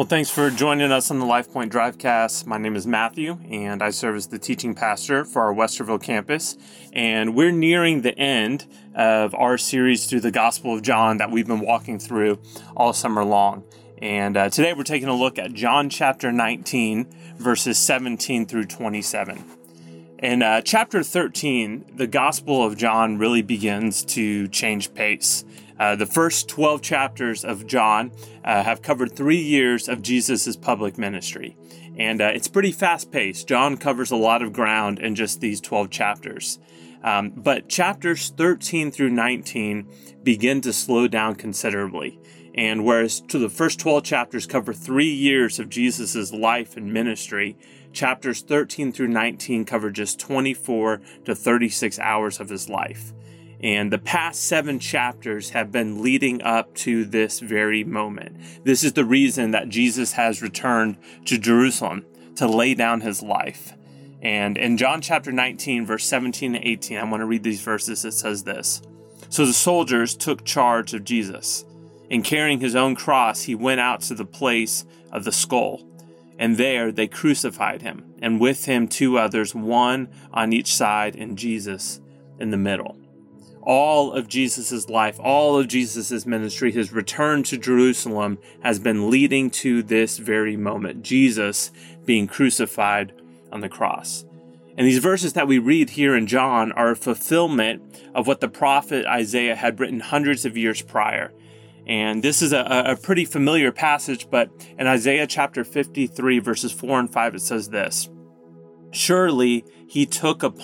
Thanks for joining us on the LifePoint Drivecast. My name is Matthew, and I serve as the teaching pastor for our Westerville campus. And we're nearing the end of our series through the Gospel of John that we've been walking through all summer long. And today we're taking a look at John chapter 19, verses 17 through 27. In chapter 13, the Gospel of John really begins to change pace. The first 12 chapters of John have covered 3 years of Jesus' public ministry. And it's pretty fast-paced. John covers a lot of ground in just these 12 chapters. But chapters 13 through 19 begin to slow down considerably. And whereas the first 12 chapters cover 3 years of Jesus' life and ministry, chapters 13 through 19 cover just 24 to 36 hours of his life. And the past 7 chapters have been leading up to this very moment. This is the reason that Jesus has returned to Jerusalem to lay down his life. And in John chapter 19, verse 17 to 18, I want to read these verses. It says this: "So the soldiers took charge of Jesus, and carrying his own cross, he went out to the place of the skull. And there they crucified him, and with him 2 others, one on each side, and Jesus in the middle." All of Jesus' life, all of Jesus' ministry, his return to Jerusalem has been leading to this very moment, Jesus being crucified on the cross. And these verses that we read here in John are a fulfillment of what the prophet Isaiah had written hundreds of years prior. And this is a pretty familiar passage, but in Isaiah chapter 53, verses 4 and 5, it says this: "Surely he took up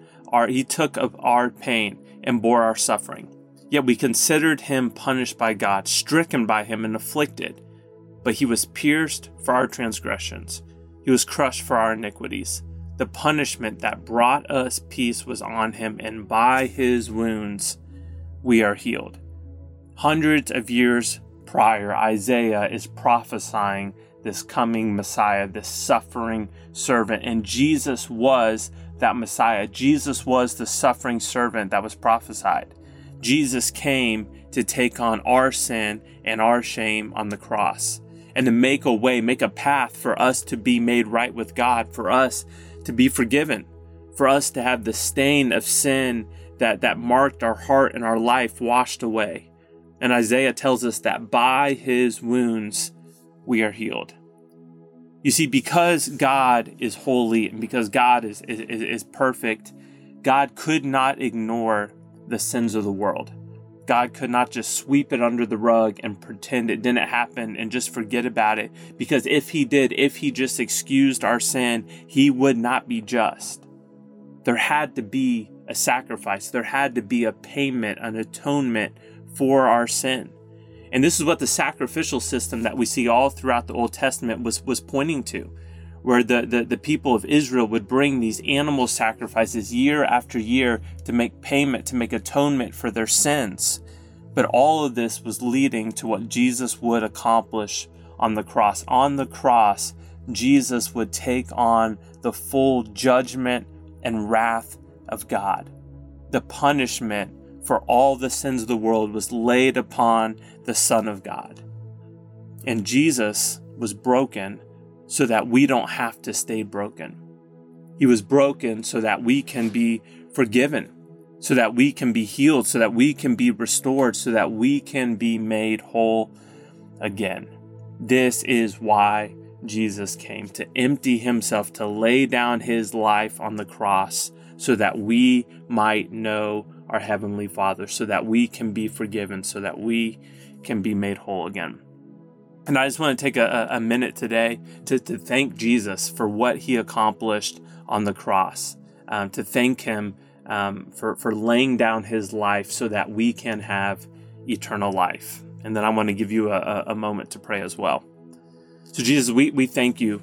our pain and bore our suffering. Yet we considered him punished by God, stricken by him and afflicted. But he was pierced for our transgressions. He was crushed for our iniquities. The punishment that brought us peace was on him, and by his wounds we are healed." Hundreds of years prior, Isaiah is prophesying this coming Messiah, this suffering servant, and Jesus was that Messiah. Jesus was the suffering servant that was prophesied. Jesus came to take on our sin and our shame on the cross, and to make a way, make a path for us to be made right with God, for us to be forgiven, for us to have the stain of sin that marked our heart and our life washed away. And Isaiah tells us that by his wounds we are healed. You see, because God is holy and because God is perfect, God could not ignore the sins of the world. God could not just sweep it under the rug and pretend it didn't happen and just forget about it. Because if he did, if he just excused our sin, he would not be just. There had to be a sacrifice. There had to be a payment, an atonement for our sin. And this is what the sacrificial system that we see all throughout the Old Testament was pointing to, where the people of Israel would bring these animal sacrifices year after year to make payment, to make atonement for their sins. But all of this was leading to what Jesus would accomplish on the cross. On the cross, Jesus would take on the full judgment and wrath of God. The punishment for all the sins of the world was laid upon the Son of God. And Jesus was broken so that we don't have to stay broken. He was broken so that we can be forgiven, so that we can be healed, so that we can be restored, so that we can be made whole again. This is why Jesus came, to empty himself, to lay down his life on the cross so that we might know our Heavenly Father, so that we can be forgiven, so that we can be made whole again. And I just want to take a minute today to thank Jesus for what he accomplished on the cross, to thank him for laying down his life so that we can have eternal life. And then I want to give you a moment to pray as well. So Jesus, we thank you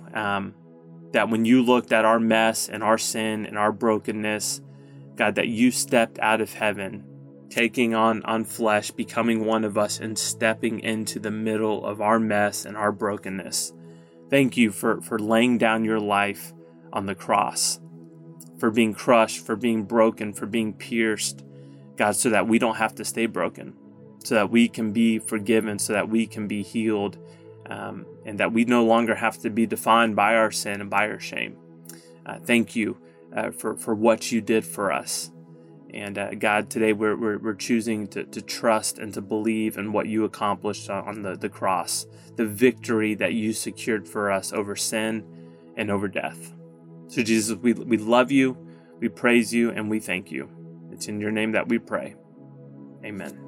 that when you looked at our mess and our sin and our brokenness, God, that you stepped out of heaven, taking on flesh, becoming one of us, and stepping into the middle of our mess and our brokenness. Thank you for laying down your life on the cross, for being crushed, for being broken, for being pierced, God, so that we don't have to stay broken, so that we can be forgiven, so that we can be healed, and that we no longer have to be defined by our sin and by our shame. Thank you for what you did for us. And God, today we're choosing to trust and to believe in what you accomplished on the cross, the victory that you secured for us over sin and over death. So Jesus, we love you, we praise you, and we thank you. It's in your name that we pray. Amen.